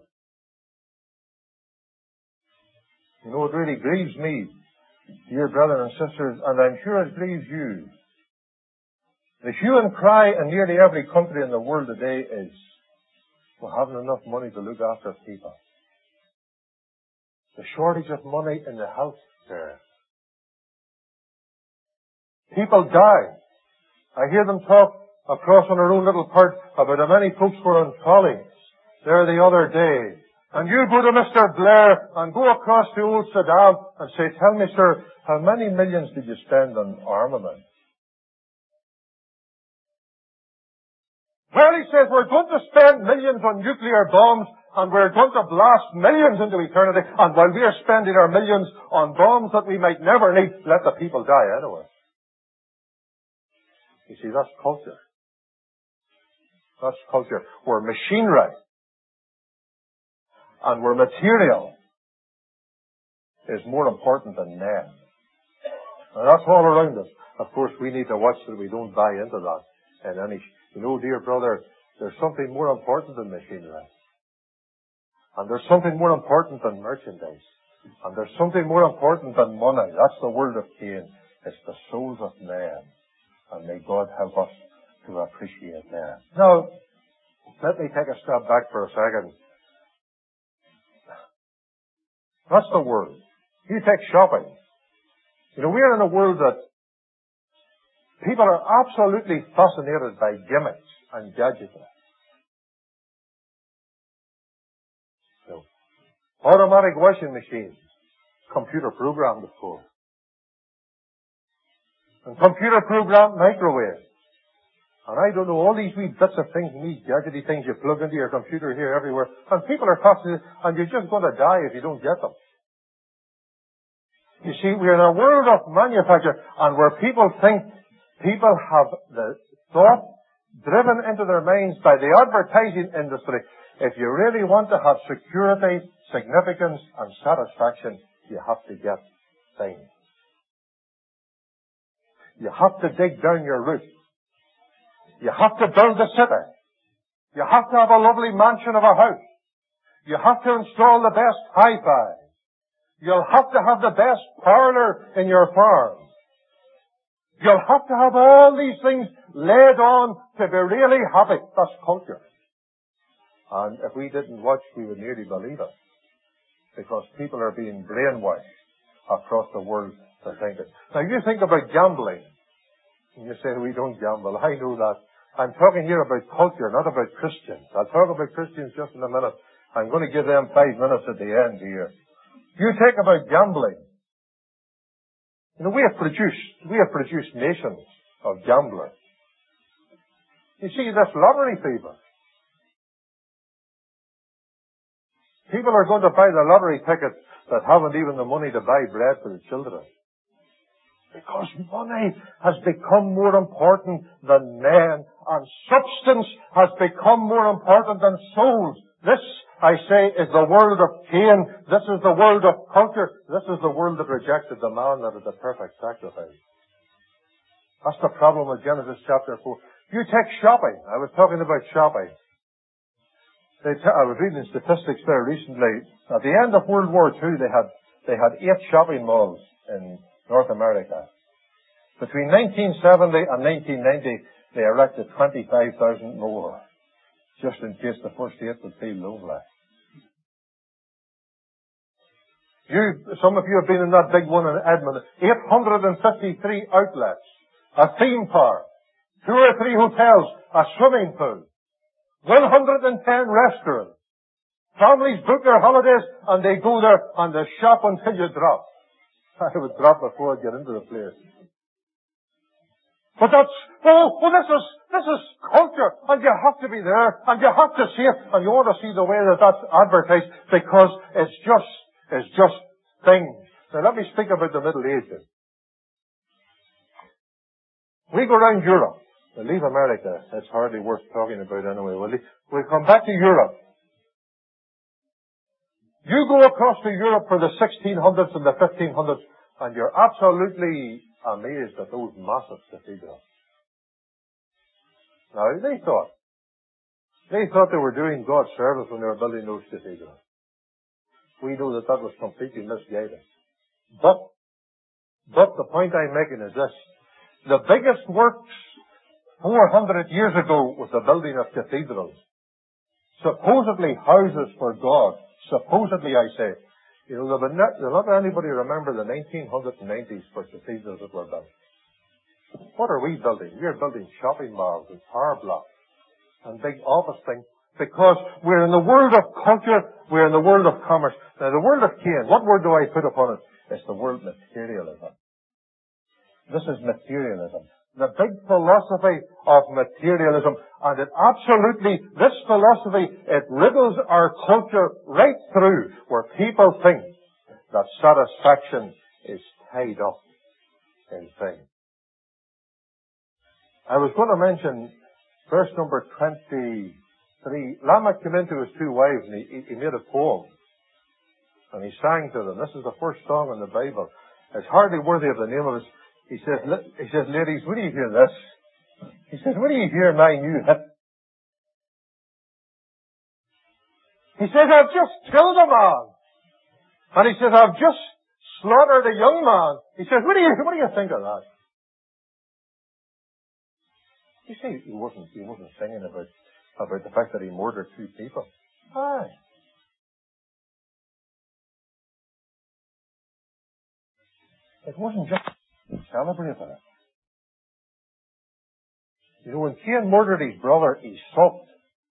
You know, it really grieves me, dear brothers and sisters, and I'm sure it grieves you. The hue and cry in nearly every country in the world today is, we haven't enough money to look after people. The shortage of money in the health care. People die. I hear them talk across on our own little part about how many folks were on trolleys there the other day. And you go to Mister Blair and go across the old Saddam and say, tell me, sir, how many millions did you spend on armament? Well, he says, we're going to spend millions on nuclear bombs and we're going to blast millions into eternity, and while we are spending our millions on bombs that we might never need, let the people die anyway. You see, that's culture. That's culture. We're machinery. And where material is more important than men. And that's all around us. Of course, we need to watch that we don't buy into that. And any, you know, dear brother, there's something more important than machinery. And there's something more important than merchandise. And there's something more important than money. That's the word of Cain. It's the souls of men. And may God help us to appreciate that. Now, let me take a step back for a second. That's the world. You take shopping. You know, we're in a world that people are absolutely fascinated by gimmicks and gadgetry. You know, automatic washing machines, computer programmed, of course. And computer programmed microwaves. And I don't know, all these wee bits of things, these gadgety things you plug into your computer here, everywhere. And people are fascinated, and you're just going to die if you don't get them. You see, we're in a world of manufacture, and where people think, people have the thought driven into their minds by the advertising industry. If you really want to have security, significance, and satisfaction, you have to get things. You have to dig down your roots. You have to build a city. You have to have a lovely mansion of a house. You have to install the best hi-fi. You'll have to have the best parlor in your farm. You'll have to have all these things laid on to be really happy. That's culture. And if we didn't watch, we would nearly believe it. Because people are being brainwashed across the world to think it. Now you think about gambling. And you say, we don't gamble. I know that. I'm talking here about culture, not about Christians. I'll talk about Christians just in a minute. I'm going to give them five minutes at the end here. You take about gambling. You know, we have produced, we have produced nations of gamblers. You see, this lottery fever. People are going to buy the lottery tickets that haven't even the money to buy bread for the children. Because money has become more important than men, and substance has become more important than souls. This, I say, is the world of Cain. This is the world of culture. This is the world that rejected the man that is the perfect sacrifice. That's the problem with Genesis chapter four. You take shopping. I was talking about shopping. They t- I was reading statistics there recently. At the end of World War Two, they had they had eight shopping malls in North America. Between nineteen seventy and nineteen ninety, they erected twenty-five thousand more, just in case the first eight would feel lonely. You, some of you have been in that big one in Edmonton. eight hundred fifty-three outlets, a theme park, two or three hotels, a swimming pool, one hundred ten restaurants. Families book their holidays and they go there and they shop until you drop. I would drop before I get into the place. But that's, oh, well, this is, this is culture, and you have to be there, and you have to see it, and you want to see the way that that's advertised, because it's just, it's just things. Now let me speak about the Middle Ages. We go around Europe. We'll leave America. It's hardly worth talking about anyway. We'll, leave, we'll come back to Europe. You go across to Europe for the sixteen hundreds and the fifteen hundreds, and you're absolutely amazed at those massive cathedrals. Now, they thought, they thought they were doing God's service when they were building those cathedrals. We know that that was completely misguided. But, but the point I'm making is this. The biggest works four hundred years ago was the building of cathedrals. Supposedly houses for God. Supposedly, I say. You know, there'll not, there'll not anybody remember the nineteen nineties for cathedrals that were built. What are we building? We're building shopping malls and power blocks and big office things because we're in the world of culture, we're in the world of commerce. Now, the world of Cain, what word do I put upon it? It's the word materialism. This is materialism. The big philosophy of materialism. And it absolutely, this philosophy, it riddles our culture right through, where people think that satisfaction is tied up in things. I was going to mention verse number twenty-three. Lamech came into his two wives and he, he made a poem. And he sang to them. This is the first song in the Bible. It's hardly worthy of the name of it. He says, he says, ladies, will you hear this? He says, will you hear my new hit? He says, I've just killed a man. And he says, I've just slaughtered a young man. He says, what do you, what do you think of that? You see, he wasn't, he wasn't singing about, about the fact that he murdered two people. Aye. It wasn't just celebrating it. You know, when Cain murdered his brother, he sulked.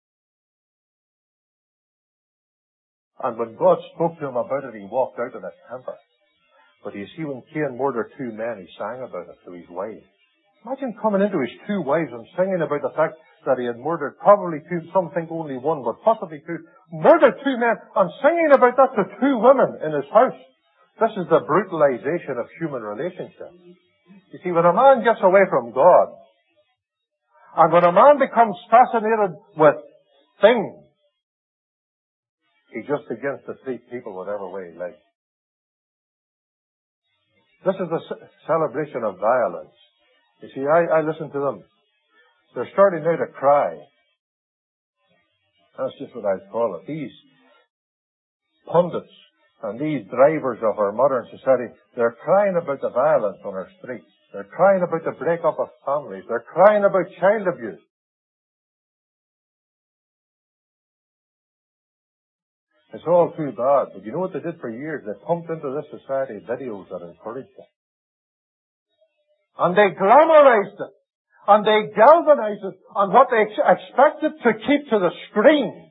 And when God spoke to him about it, he walked out in a temper. But you see, when Cain murdered two men, he sang about it to his wives. Imagine coming into his two wives and singing about the fact that he had murdered probably two, some think only one, but possibly two, murdered two men, and singing about that to two women in his house. This is the brutalization of human relationships. You see, when a man gets away from God, and when a man becomes fascinated with things, he just begins to treat people whatever way he likes. This is the c- celebration of violence. You see, I, I listen to them. They're starting now to cry. That's just what I'd call it. These pundits and these drivers of our modern society, they're crying about the violence on our streets. They're crying about the breakup of families. They're crying about child abuse. It's all too bad. But you know what they did for years? They pumped into this society videos that encouraged it. And they glamorized it. And they galvanized it on what they ex- expected to keep to the screen.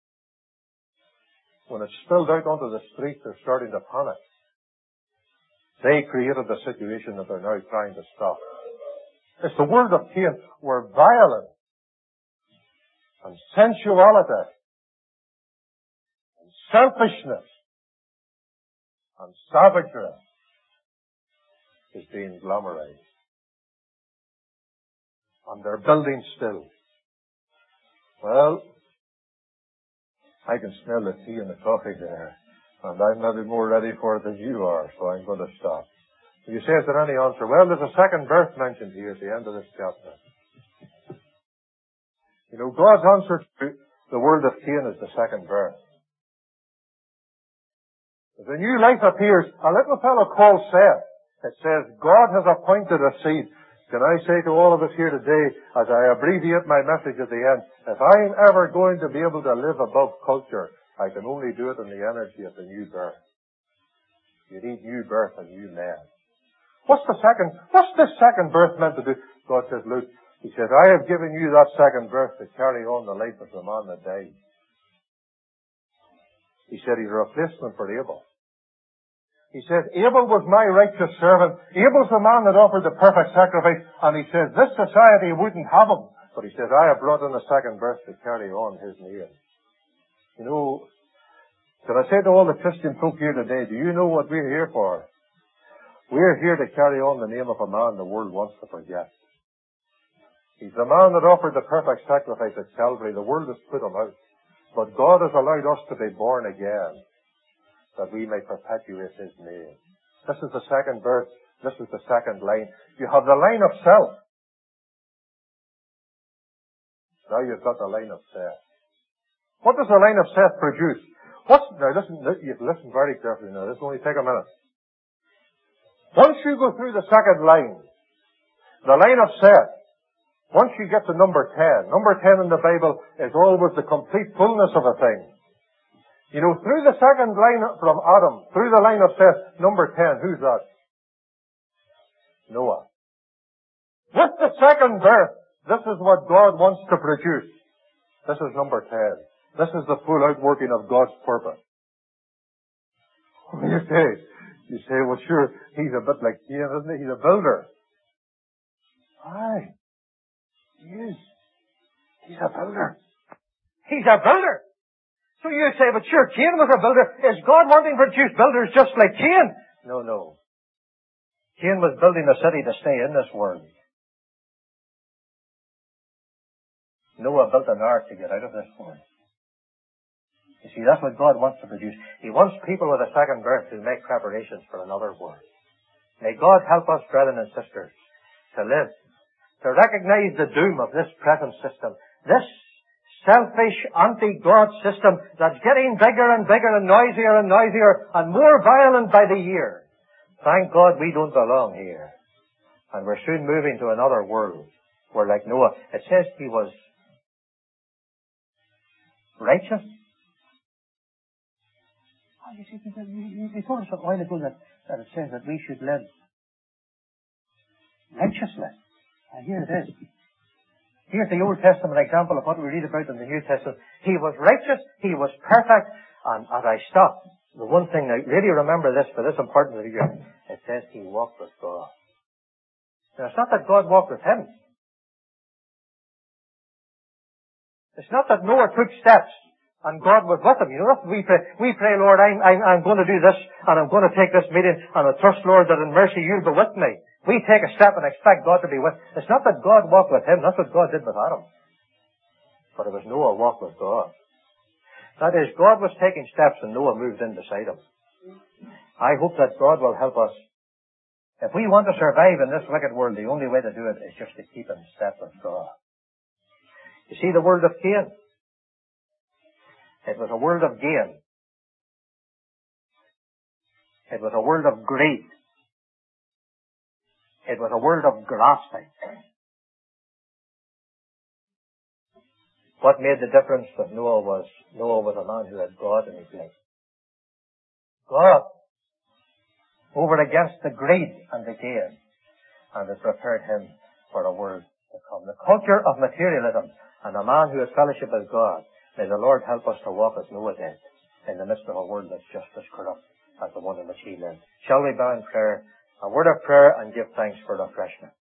When it's spilled out onto the street, they're starting to panic. They created the situation that they're now trying to stop. It's the world of Cain, where violence and sensuality and selfishness and savagery is being glamorized. And they're building still. Well, I can smell the tea and the coffee there, and I'm maybe more ready for it than you are, so I'm going to stop. You say, is there any answer? Well, there's a second birth mentioned here at the end of this chapter. You know, God's answer to the world of Cain is the second birth. As a new life appears, a little fellow called Seth, it says, God has appointed a seed. Can I say to all of us here today, as I abbreviate my message at the end, if I'm ever going to be able to live above culture, I can only do it in the energy of the new birth. You need new birth and new men. What's the second, what's this second birth meant to do? God says, look, he says, I have given you that second birth to carry on the life of the man that died. He said he's a replacement for Abel. He said, Abel was my righteous servant. Abel's the man that offered the perfect sacrifice. And he says, this society wouldn't have him. But he says, I have brought in a second birth to carry on his name. You know, can I say to all the Christian folk here today, do you know what we're here for? We're here to carry on the name of a man the world wants to forget. He's the man that offered the perfect sacrifice at Calvary. The world has put him out. But God has allowed us to be born again, that we may perpetuate his name. This is the second birth. This is the second line. You have the line of self. Now you've got the line of Seth. What does the line of Seth produce? What's, now listen, you listen very carefully now. This will only take a minute. Once you go through the second line, the line of Seth, once you get to number ten, number ten in the Bible is always the complete fullness of a thing. You know, through the second line from Adam, through the line of Seth, number ten, who's that? Noah. With the second birth, this is what God wants to produce. This is number ten. This is the full outworking of God's purpose. You say, you say, well sure, he's a bit like Cain, isn't he? He's a builder. Aye. He is. He's a builder. He's a builder. So you say, but sure, Cain was a builder. Is God wanting to produce builders just like Cain? No, no. Cain was building a city to stay in this world. Noah built an ark to get out of this world. You see, that's what God wants to produce. He wants people with a second birth to make preparations for another world. May God help us, brethren and sisters, to live, to recognize the doom of this present system, this selfish, anti-God system that's getting bigger and bigger and noisier and noisier and more violent by the year. Thank God we don't belong here. And we're soon moving to another world where, like Noah, it says he was righteous. Oh, you see, you, you told us a while ago that, that it says that we should live righteously. And here it is. Here's the Old Testament example of what we read about in the New Testament. He was righteous, he was perfect, and as I stop, the one thing, now really remember this for this important review, it says he walked with God. Now it's not that God walked with him. It's not that Noah took steps and God was with him. You know, we pray, we pray, Lord, I'm, I'm, I'm going to do this and I'm going to take this meeting and I trust, Lord, that in mercy you'll be with me. We take a step and expect God to be with. It's not that God walked with him. That's what God did with Adam. But it was Noah walked with God. That is, God was taking steps and Noah moved in beside him. I hope that God will help us. If we want to survive in this wicked world, the only way to do it is just to keep in step with God. You see the world of Cain? It was a world of gain. It was a world of greed. It was a world of grasping. What made the difference with Noah was, Noah was a man who had God in his life. God, over against the greed and the gain, and it prepared him for a world to come. The culture of materialism and a man who has fellowship with God, may the Lord help us to walk as Noah did in the midst of a world that's just as corrupt as the one in which he lived. Shall we bow in prayer? A word of prayer and give thanks for refreshment.